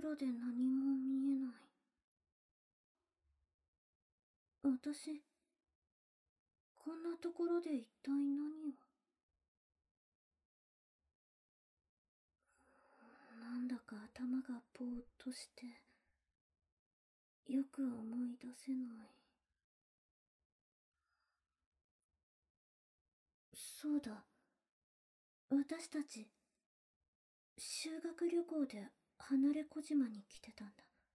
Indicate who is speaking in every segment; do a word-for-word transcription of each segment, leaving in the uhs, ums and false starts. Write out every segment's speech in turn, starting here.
Speaker 1: ろで何も見えない。私、こんなところで一体何を。なんだか頭がぼーっとして、よく思い出せない。そうだ、私たち、修学旅行で離れ小島に来てたんだ。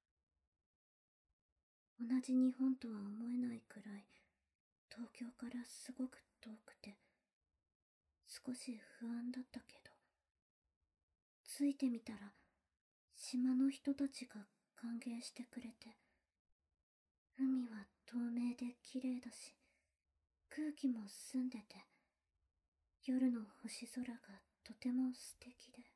Speaker 1: 同じ日本とは思えないくらい、東京からすごく遠くて、少し不安だったけど、着いてみたら、島の人たちが歓迎してくれて、海は透明で綺麗だし、空気も澄んでて、夜の星空がとても素敵で、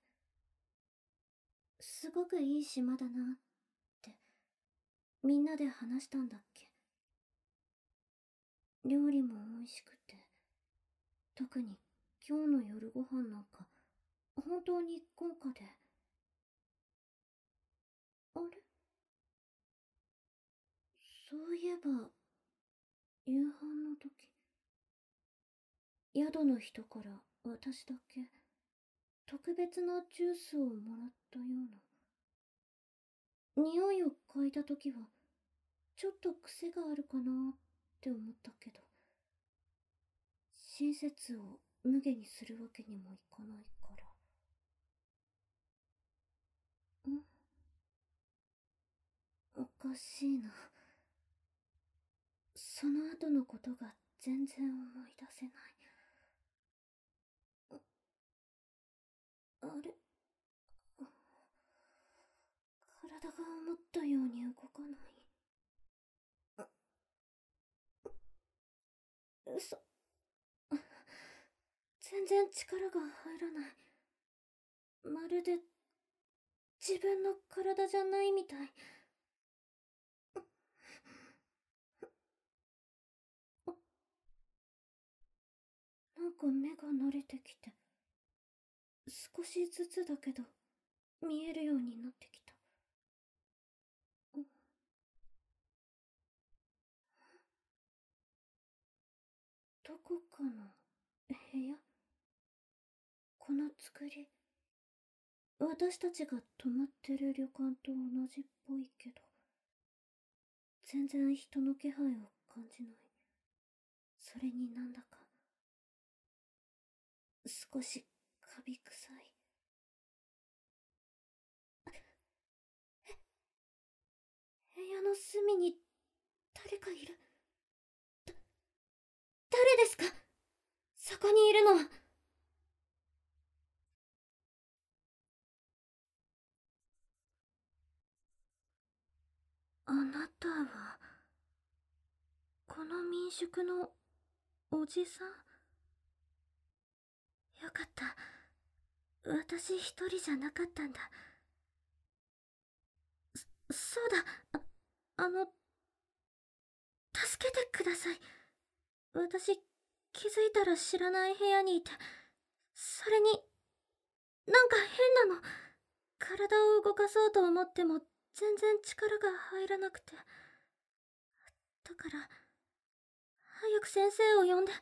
Speaker 1: すごくいい島だなってみんなで話したんだっけ。料理も美味しくて、特に今日の夜ご飯なんか本当に豪華で。あれ、そういえば夕飯の時、宿の人から私だけ特別なジュースをもらったような。匂いを嗅いだ時はちょっと癖があるかなって思ったけど、親切を無下にするわけにもいかないから。ん、おかしいな。その後のことが全然思い出せない。あれ、体が思ったように動かない。嘘。全然力が入らない。まるで自分の体じゃないみたい。なんか目が慣れてきて、少しずつだけど見えるようになってきた。どこかの部屋。この作り、私たちが泊まってる旅館と同じっぽいけど、全然人の気配を感じない。それになんだか少しカビ臭い。部屋の隅に誰かいる。だ誰ですか、そこにいるのは。あなたはこの民宿のおじさん。よかった、私一人じゃなかったんだ。そそうだ、ああの助けてください。私気づいたら知らない部屋にいて、それになんか変なの。体を動かそうと思っても全然力が入らなくて、だから早く先生を呼んで。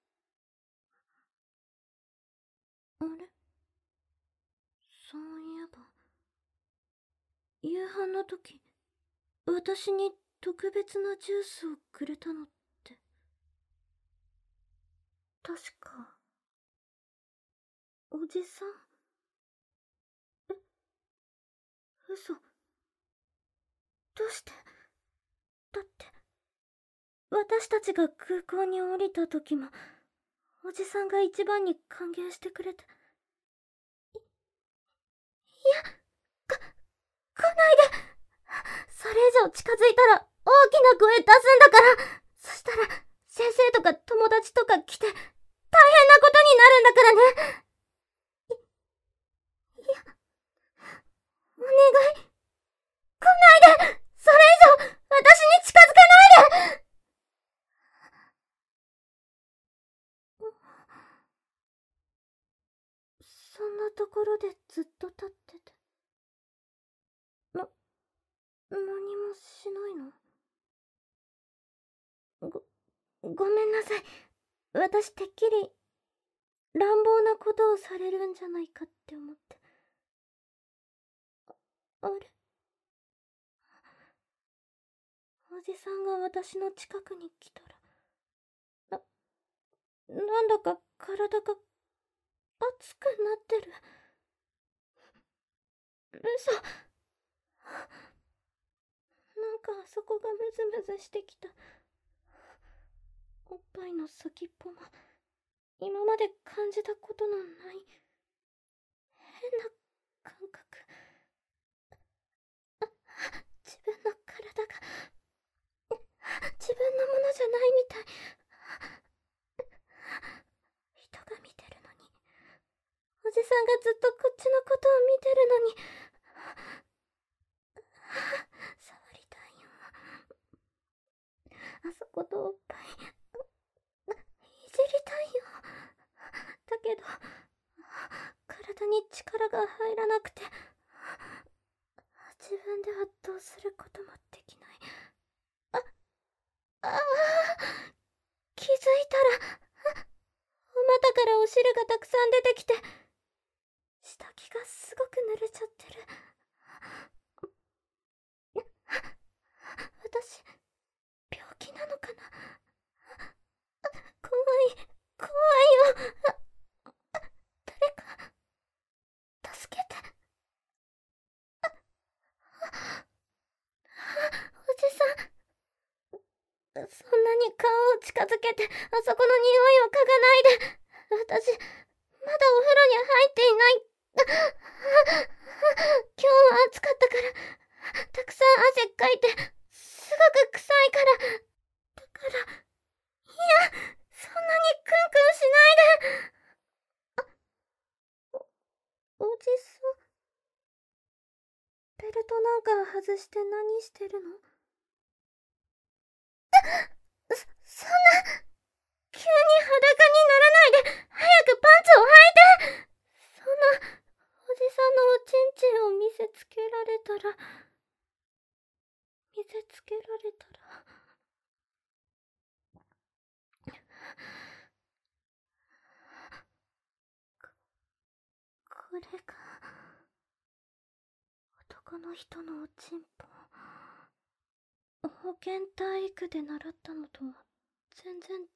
Speaker 1: あれ、そういえば夕飯の時、私に特別なジュースをくれたのって確かおじさん。え、嘘。どうして。だって私たちが空港に降りた時もおじさんが一番に歓迎してくれて。い、いや、か、来ないで。それ以上近づいたら大きな声出すんだから。そしたら先生とか友達とか来て大変なことになるんだからね。い、いや、お願い。来ないで。それ以上私に近づかないで。そんなところでずっと立ってて。な、 何もしないの？ご、ごめんなさい。私てっきり乱暴なことをされるんじゃないかって思って。あれ、おじさんが私の近くに来たら、な、なんだか体が熱くなってる。嘘。なんかあそこがムズムズしてきた。おっぱいの先っぽも今まで感じたことのない変な感覚。自分の体が自分のものじゃないみたい。人が見てるのに、おじさんがずっとこっちのことを見てるのに、触りたいよ。あそことおっぱいいじりたいよ。だけど体に力が入らなくて、自分ではどうすることもできない。あ、ああ、気づいたらお股からお汁がたくさん出てきて、下着がすごく濡れちゃってる。私、病気なのかな。怖い、怖いよ。誰か、助けて。おじさん、そんなに顔を近づけて、あそこの匂いを嗅がないで。私、まだお風呂に入っていない。今日は暑かったから、たくさん汗かいて、すごく臭いから。だから、いや、そんなにクンクンしないで。お、おじさん、ベルトなんか外して何してるの？そ、そんな、急に裸にならないで、早くパンツを履いて。そんな、おじさんのおちんちんを見せつけられたら、見せつけられたら。こ、これが、男の人のおちんぽ。保健体育で習ったのとは全然違う。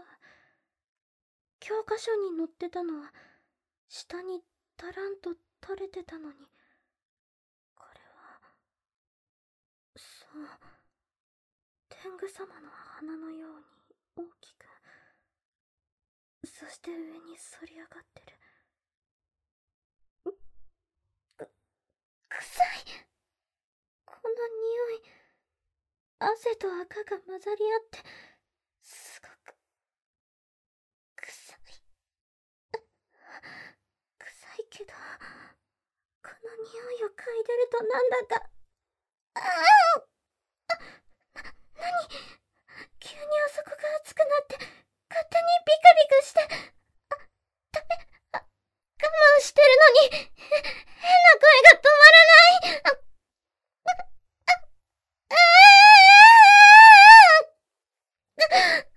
Speaker 1: 教科書に載ってたのは下にだらんと垂れてたのに、これは、そう、天狗様の鼻のように大きく、そして上に反り上がってる。く、臭い。この匂い、汗と赤が混ざり合って、すごく、臭い。臭いけど、この匂いを嗅いでるとなんだか、ああ、な、なに、急にあそこが熱くなって、勝手にビカビカして、あ、ダメ、あ、我慢してるのに、へ、変な声が止まらない。あ、あ、あ、ああ、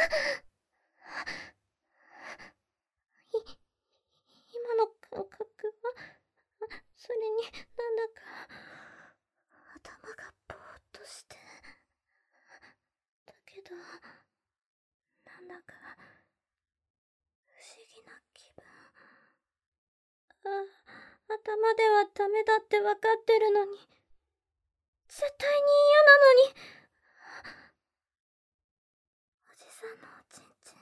Speaker 1: い、今の感覚は、それになんだか、頭がぼーっとして、だけど、なんだか、不思議な気分。あ、頭ではダメだってわかってるのに、絶対に嫌なのに。おじさんのおちんちん、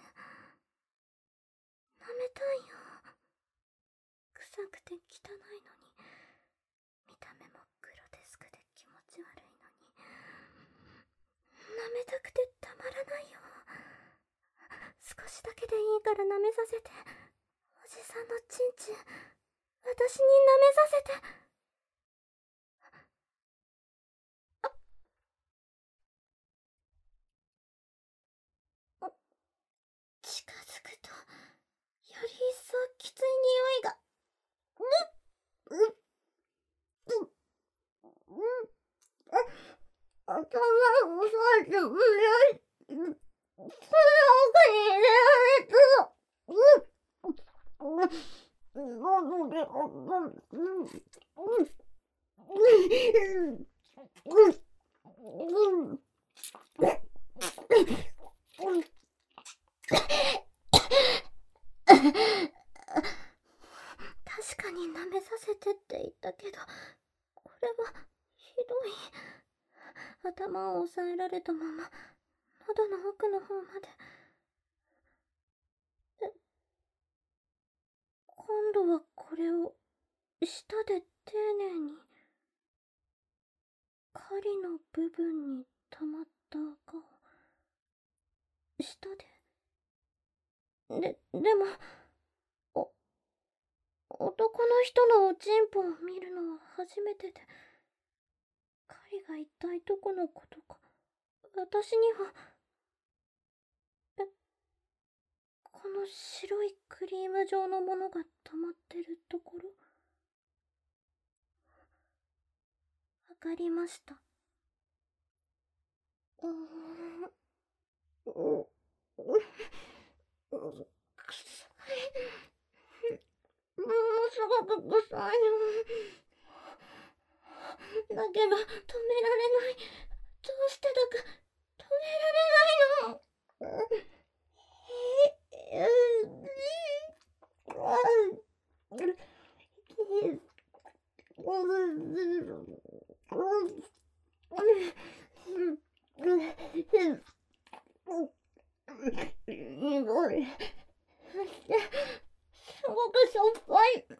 Speaker 1: 舐めたいよ。臭くて汚いのに、見た目もグロテスクで気持ち悪いのに、舐めたくてたまらないよ。少しだけでいいから舐めさせて。おじさんのちんちん、私に舐めさせて。あ、近づくと、より一層きつい匂いが。うっ、うっ、うっ、うっ、 確かに舐めさせてって言ったけど、これはひどい。頭を押さえられたまま喉の奥の方まで。え、今度はこれを舌で丁寧に狩りの部分に溜まった赤を舌でででもお男の人のおちんぽを見るのは初めてで、狩りが一体どこのことか私には。えこの白いクリーム状のものが溜まってるところ。わかりました。うーんううう臭い。ものすごく臭いよ。だけど止められない。どうしてだか止められないの。苦い。すごくしょっぱい。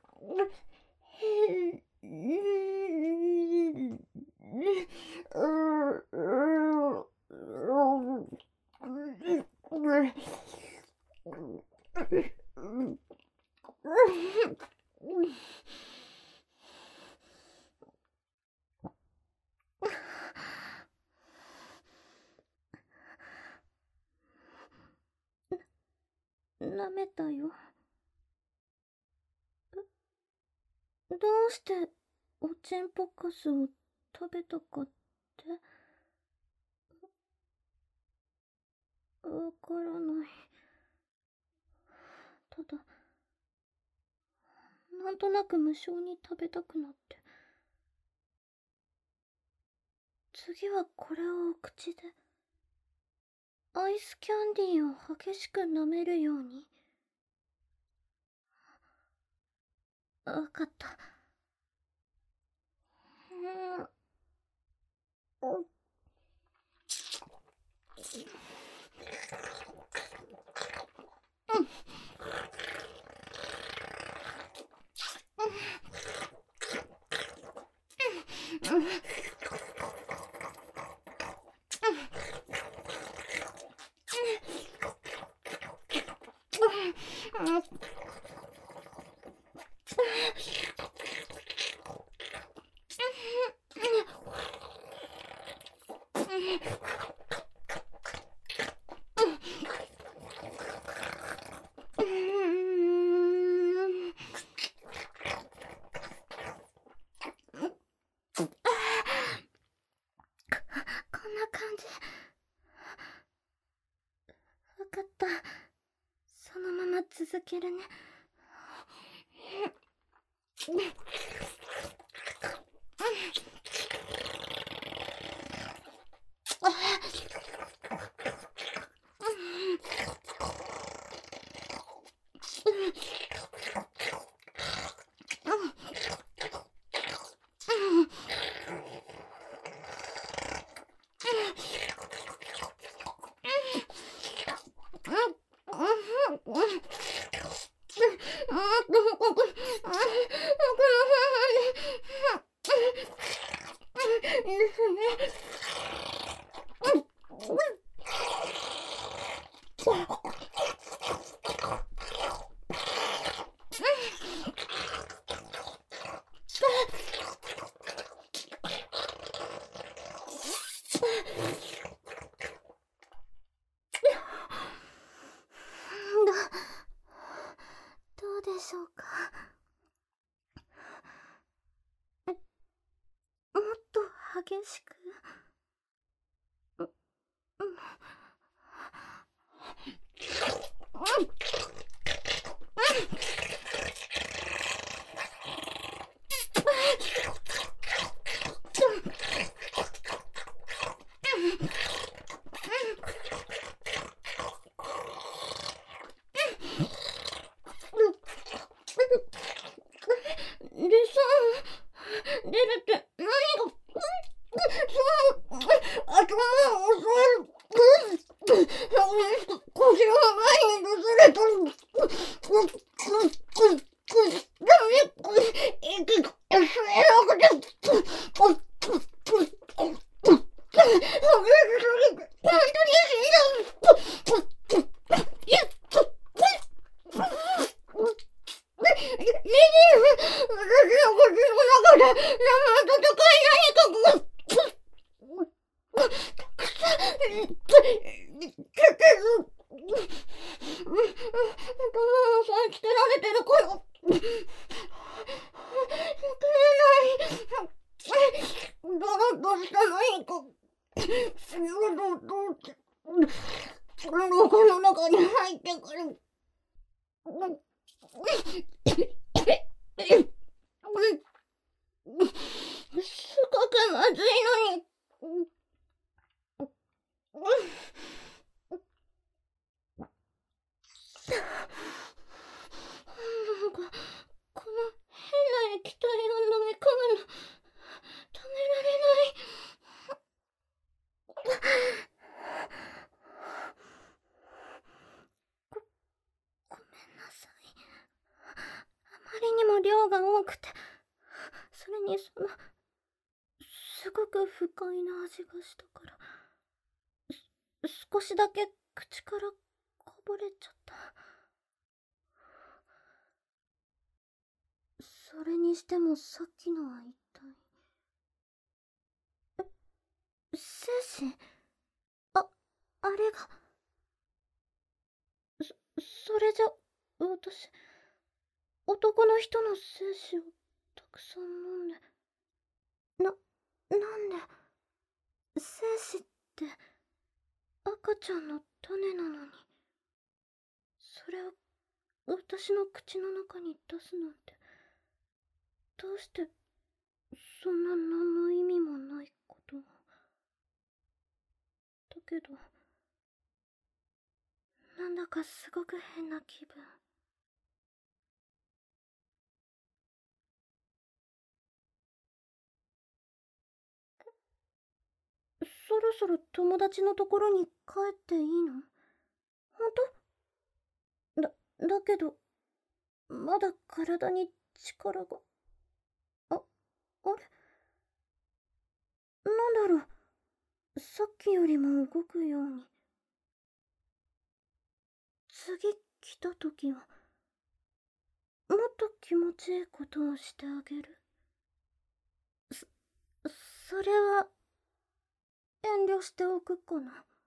Speaker 1: なめたよ。どうしておちんぽかすを食べたかって。わからない。ただなんとなく無性に食べたくなって。次はこれをお口でアイスキャンディーを激しく舐めるように。わかった。うん。続けるね。どうでしょうか。もっと激しく。 量が多くて、それにそのすごく不快な味がしたから、少しだけ口からこぼれちゃった。それにしてもさっきのは一体、え、精子？あ、あれが、そ、それじゃ、私、男の人の精子をたくさん飲んで、な、なんで、精子って赤ちゃんの種なのに、それを私の口の中に出すなんて、どうしてそんな何の意味もないことを。だけど、なんだかすごく変な気分。そろそろ友達のところに帰っていいの？ほんと？だ、だけど、まだ体に力が。あ、あれ？なんだろう。さっきよりも動くように。次来た時は、もっと気持ちいいことをしてあげる。そ、それは、遠慮しておくかな。